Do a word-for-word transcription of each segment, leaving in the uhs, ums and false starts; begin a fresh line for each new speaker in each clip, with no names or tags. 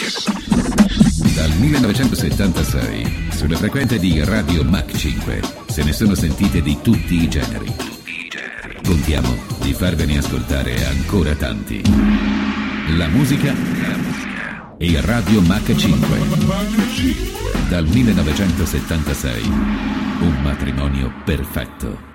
Dal millenovecentosettantasei, sulle frequenze di Radio Mach cinque, se ne sono sentite di tutti i generi. Contiamo di farvene ascoltare ancora tanti. La musica e Radio Mach cinque. Dal millenovecentosettantasei, un matrimonio perfetto.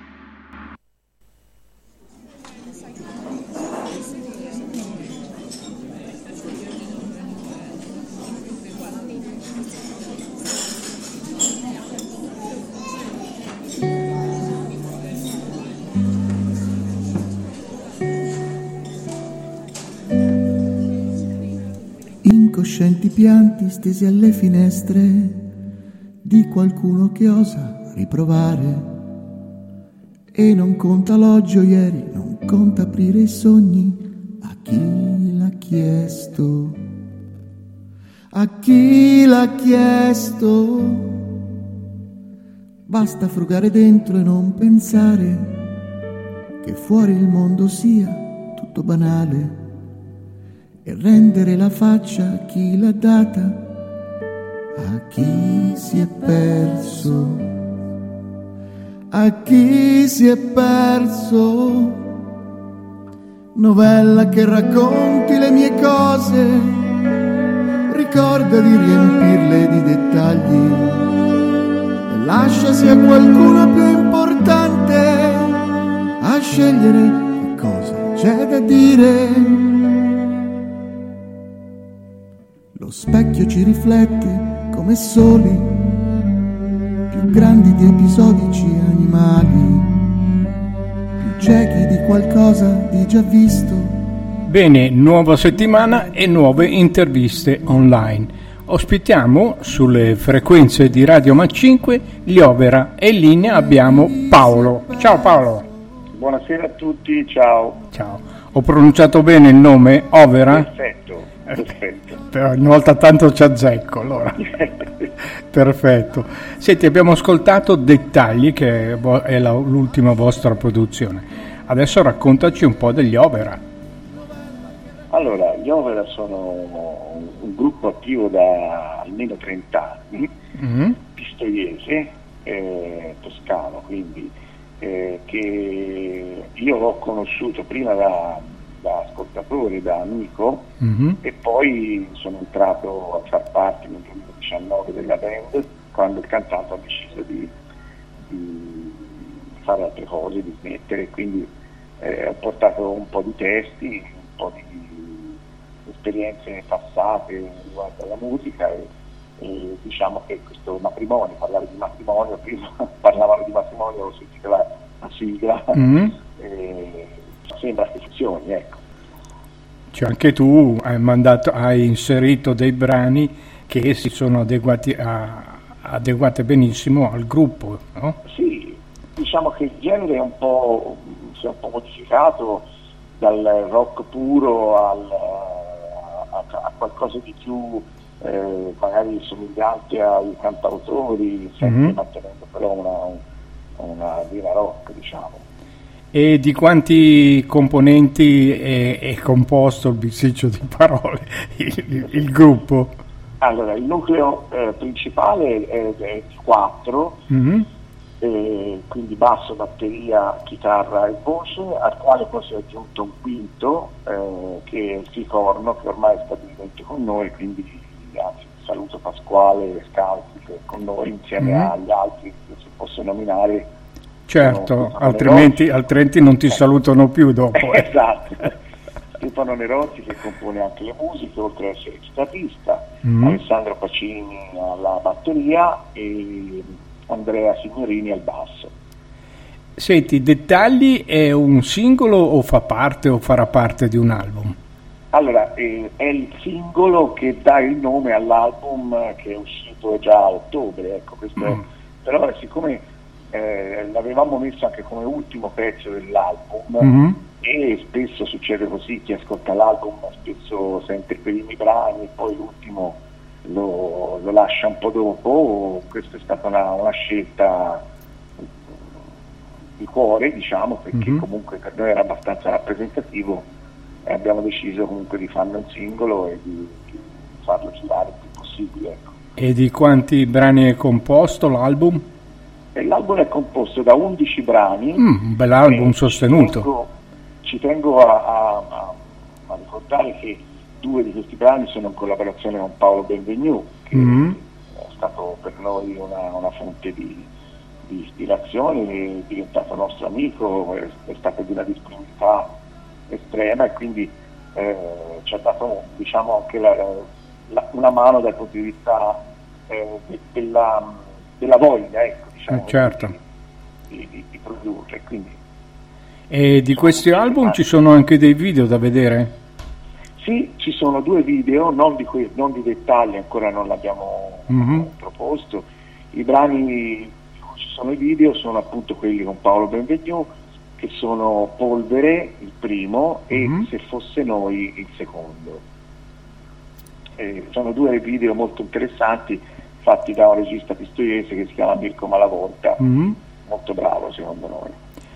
Incoscienti pianti stesi alle finestre di qualcuno che osa riprovare e non conta l'oggi o ieri, non conta aprire i sogni a chi l'ha chiesto, a chi l'ha chiesto. Basta frugare dentro e non pensare che fuori il mondo sia tutto banale e rendere la faccia a chi l'ha data, a chi si è perso, a chi si è perso. Novella che racconti le mie cose, ricorda di riempirle di dettagli e lascia sia qualcuno più importante a scegliere che cosa c'è da dire. Lo specchio ci riflette come soli, più grandi di episodici animali, più ciechi di qualcosa di già visto.
Bene, nuova settimana e nuove interviste online. Ospitiamo sulle frequenze di Radio Mach cinque gli Overa e in linea abbiamo Paolo. Ciao Paolo.
Buonasera a tutti, ciao.
Ciao. Ho pronunciato bene il nome Overa?
Perfetto, perfetto.
Però una volta tanto ci azzecco, allora. Perfetto. Senti, abbiamo ascoltato Dettagli, che è la, l'ultima vostra produzione. Adesso raccontaci un po' degli Overa.
Allora, gli Overa sono un gruppo attivo da almeno trenta anni, mm-hmm. pistoiese, eh, toscano, quindi eh, che io l'ho conosciuto prima da, da ascoltatore, da amico, mm-hmm. e poi sono entrato a far parte nel duemiladiciannove della band quando il cantante ha deciso di, di fare altre cose, di smettere, quindi eh, ho portato un po' di testi, un po' di esperienze passate riguardo alla musica e, e diciamo che questo matrimonio, parlare di matrimonio, prima parlavano di matrimonio, ho sentito la, la sigla, mm-hmm. e sembra che funzioni, ecco.
Cioè anche tu hai mandato, hai inserito dei brani che si sono adeguati a, adeguate benissimo al gruppo, no?
Sì, diciamo che il genere è un po', si è un po' modificato dal rock puro al, a, a qualcosa di più eh, magari somigliante ai cantautori, sempre mm-hmm. mantenendo però una, una vera rock, diciamo.
E di quanti componenti è, è composto, il bisticcio di parole, il, il gruppo?
Allora, il nucleo eh, principale è, è di quattro, mm-hmm. eh, quindi basso, batteria, chitarra e voce, al quale poi si è aggiunto un quinto, eh, che è il Ficorno, che ormai è stabilmente con noi, quindi anzi, saluto Pasquale Scalzi, che è con noi insieme mm-hmm. agli altri che si possono nominare.
Certo, altrimenti, altrimenti non ti salutano più dopo. Eh.
Esatto. Stefano Nerozzi che compone anche le musiche, oltre ad essere chitarrista, mm. Alessandro Pacini alla batteria e Andrea Signorini al basso.
Senti, Dettagli è un singolo o fa parte o farà parte di un album?
Allora, eh, è il singolo che dà il nome all'album che è uscito già a ottobre, ecco, questo mm. è, però siccome Eh, l'avevamo messo anche come ultimo pezzo dell'album, mm-hmm. e spesso succede così, chi ascolta l'album spesso sente i primi brani e poi l'ultimo lo, lo lascia un po' dopo. Questa è stata una, una scelta di cuore, diciamo, perché mm-hmm. comunque per noi era abbastanza rappresentativo e abbiamo deciso comunque di farne un singolo e di, di farlo girare il più possibile, ecco.
E di quanti brani è composto l'album?
E l'album è composto da undici brani.
Mm, un bel album sostenuto.
Ci tengo, ci tengo a, a, a ricordare che due di questi brani sono in collaborazione con Paolo Benvenu, che mm. è stato per noi una, una fonte di, di ispirazione, è diventato nostro amico, è, è stato di una disponibilità estrema e quindi eh, ci ha dato, diciamo, anche la, la, una mano dal punto di vista eh, de, della, della voglia, ecco, diciamo,
eh, certo.
di, di, di produrre. Quindi,
e di questi album ci sono anche dei video da vedere?
Sì, ci sono due video, non di, que- non di dettagli, ancora non l'abbiamo mm-hmm. proposto. I brani di cui ci sono i video sono appunto quelli con Paolo Benvenu, che sono Polvere, il primo, mm-hmm. e Se fosse noi, il secondo. Eh, sono due video molto interessanti, fatti da un regista pistoiese che si chiama Mirko Malavolta, mm-hmm. molto bravo secondo noi.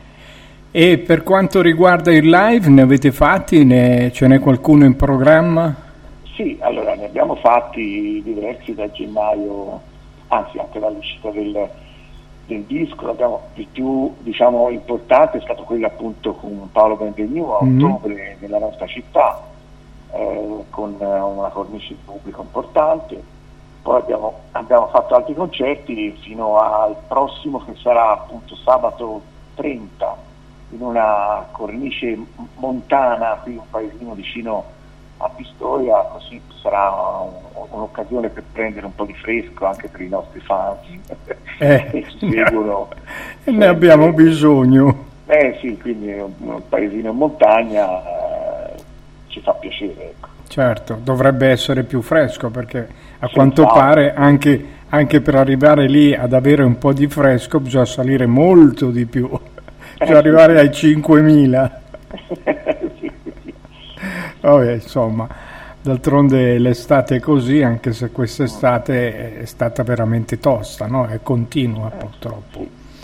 E per quanto riguarda il live, ne avete fatti? Ne, ce n'è qualcuno in programma?
Sì, allora ne abbiamo fatti diversi da gennaio, anzi anche dall'uscita del, del disco. Abbiamo, il più, diciamo, importante è stato quello appunto con Paolo Benvenu a mm-hmm. ottobre nella nostra città, eh, con una cornice di pubblico importante. Poi abbiamo, abbiamo fatto altri concerti fino al prossimo, che sarà appunto sabato trenta, in una cornice montana, qui un paesino vicino a Pistoia, così sarà un, un'occasione per prendere un po' di fresco anche per i nostri fans
eh,
che ci seguono.
Ne, ne abbiamo bisogno.
Eh sì, quindi un, un paesino in montagna eh, ci fa piacere, ecco.
Certo, dovrebbe essere più fresco, perché a sì, quanto esatto. pare anche, anche per arrivare lì ad avere un po' di fresco bisogna salire molto di più. Cioè arrivare ai cinquemila.
sì, sì.
Vabbè, insomma, d'altronde l'estate è così, anche se quest'estate è stata veramente tosta, no? È continua purtroppo.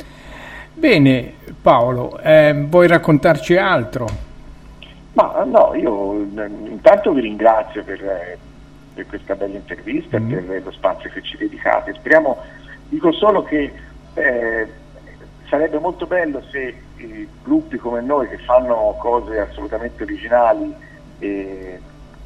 Bene, Paolo, eh, vuoi raccontarci altro?
Ma no, io intanto vi ringrazio per, per questa bella intervista, mm. per lo spazio che ci dedicate. Speriamo, dico solo che eh, sarebbe molto bello se i gruppi come noi, che fanno cose assolutamente originali e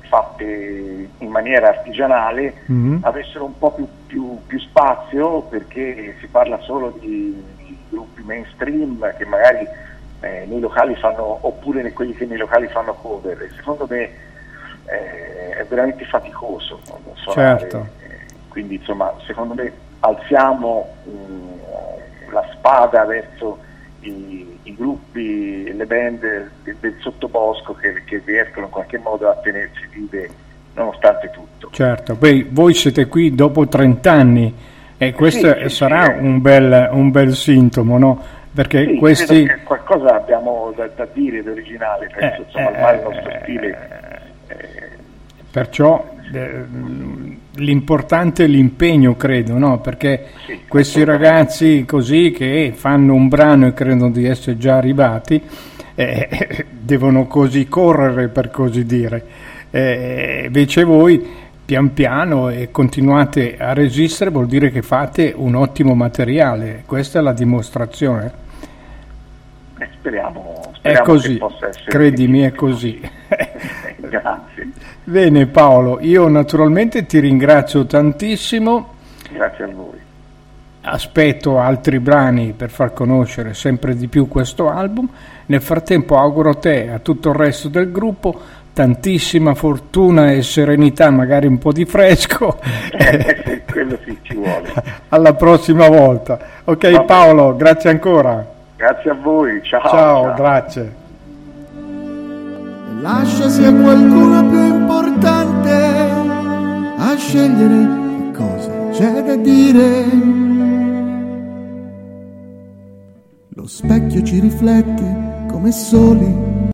fatte in maniera artigianale, mm-hmm. avessero un po' più, più, più spazio, perché si parla solo di, di gruppi mainstream che magari eh, nei locali fanno, oppure quelli che nei locali fanno cover, e secondo me eh, è veramente faticoso suonare.
Certo.
Eh, quindi insomma, secondo me alziamo um, la spada verso i, i gruppi, le band del, del sottobosco che, che riescono in qualche modo a tenersi vive nonostante tutto.
Certo, poi voi siete qui dopo trent'anni e questo sì, sì, sarà sì, un, bel, un bel sintomo, no? Perché
sì,
questi...
che qualcosa abbiamo da, da dire di originale, penso, eh, insomma, ormai eh, il nostro stile. Eh,
perciò eh, l'importante è l'impegno, credo, no? Perché sì, questi ragazzi così che fanno un brano e credono di essere già arrivati, eh, devono così correre, per così dire. Eh, invece voi pian piano e continuate a resistere, vuol dire che fate un ottimo materiale. Questa è la dimostrazione.
Eh, speriamo, speriamo
è così,
che possa essere,
credimi, è così.
Grazie.
Bene Paolo, io naturalmente ti ringrazio tantissimo.
Grazie a voi.
Aspetto altri brani per far conoscere sempre di più questo album. Nel frattempo auguro a te e a tutto il resto del gruppo tantissima fortuna e serenità, magari un po' di fresco.
Eh, quello sì, ci vuole.
Alla prossima volta. Ok. Va Paolo, bene. Grazie ancora.
Grazie a voi, ciao.
Ciao, ciao. Grazie.
Lascia sia qualcuno più importante a scegliere che cosa c'è da dire. Lo specchio ci riflette come soli